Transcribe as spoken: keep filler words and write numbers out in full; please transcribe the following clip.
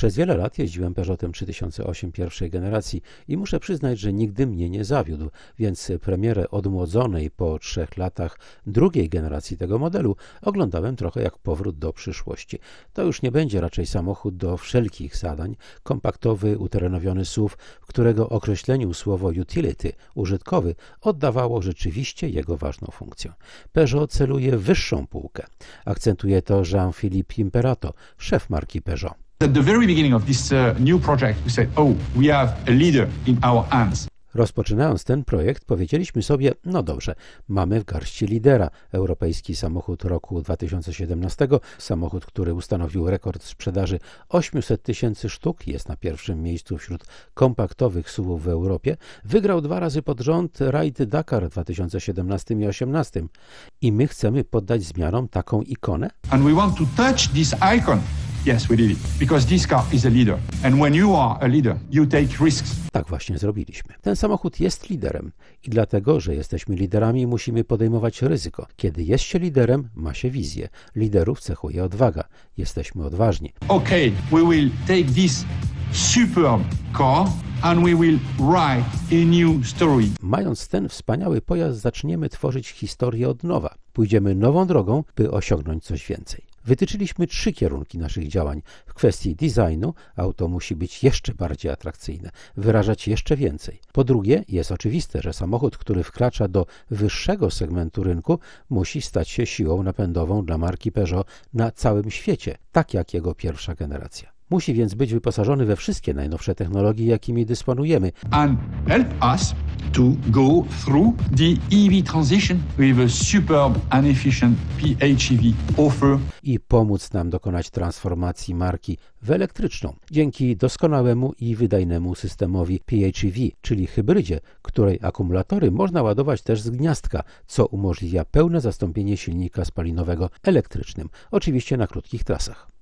Przez wiele lat jeździłem Peugeotem trzy tysiące osiem pierwszej generacji i muszę przyznać, że nigdy mnie nie zawiódł, więc premierę odmłodzonej po trzech latach drugiej generacji tego modelu oglądałem trochę jak powrót do przyszłości. To już nie będzie raczej samochód do wszelkich zadań, kompaktowy, uterenowiony S U V, w którego określeniu słowo utility, użytkowy, oddawało rzeczywiście jego ważną funkcję. Peugeot celuje w wyższą półkę. Akcentuje to Jean-Philippe Imperato, szef marki Peugeot. At the very beginning of this uh, new project, we said, oh, we have a leader in our hands. Rozpoczynając ten projekt, powiedzieliśmy sobie, no dobrze, mamy w garści lidera, europejski samochód roku dwa tysiące siedemnastego, samochód, który ustanowił rekord sprzedaży osiemset tysięcy sztuk, jest na pierwszym miejscu wśród kompaktowych S U V-ów w Europie, wygrał dwa razy pod rząd Ride Dakar w dwa tysiące siedemnastym i dwa tysiące osiemnastym. I my chcemy poddać zmianom taką ikonę? And we want to touch this icon. Yes, we did it. Because this car is a leader. And when you are a leader, you take risks. Tak właśnie zrobiliśmy. Ten samochód jest liderem i dlatego, że jesteśmy liderami, musimy podejmować ryzyko. Kiedy jest się liderem, ma się wizję. Liderów cechuje odwaga. Jesteśmy odważni. Okay, we will take this superb car and we will write a new story. Mając ten wspaniały pojazd, zaczniemy tworzyć historię od nowa. Pójdziemy nową drogą, by osiągnąć coś więcej. Wytyczyliśmy trzy kierunki naszych działań. W kwestii designu auto musi być jeszcze bardziej atrakcyjne, wyrażać jeszcze więcej. Po drugie, jest oczywiste, że samochód, który wkracza do wyższego segmentu rynku, musi stać się siłą napędową dla marki Peugeot na całym świecie, tak jak jego pierwsza generacja. Musi więc być wyposażony we wszystkie najnowsze technologie, jakimi dysponujemy. And help us to go through the E V transition with a superb and efficient P H E V offer. I pomóc nam dokonać transformacji marki w elektryczną, dzięki doskonałemu i wydajnemu systemowi P H E V, czyli hybrydzie, której akumulatory można ładować też z gniazdka, co umożliwia pełne zastąpienie silnika spalinowego elektrycznym, oczywiście na krótkich trasach.